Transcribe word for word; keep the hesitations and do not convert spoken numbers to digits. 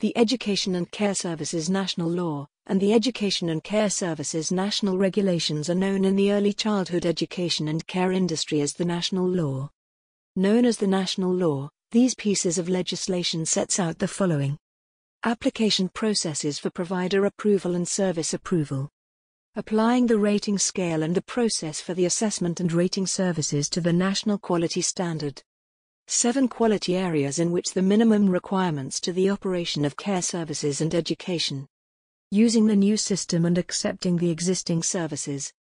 the Education and Care Services National Law, and the Education and Care Services National Regulations are known in the early childhood education and care industry as the National Law. Known as the National Law, these pieces of legislation sets out the following. Application processes for provider approval and service approval. Applying the rating scale and the process for the assessment and rating services to the national quality standard. Seven quality areas in which the minimum requirements to the operation of care services and education. Using the new system and accepting the existing services.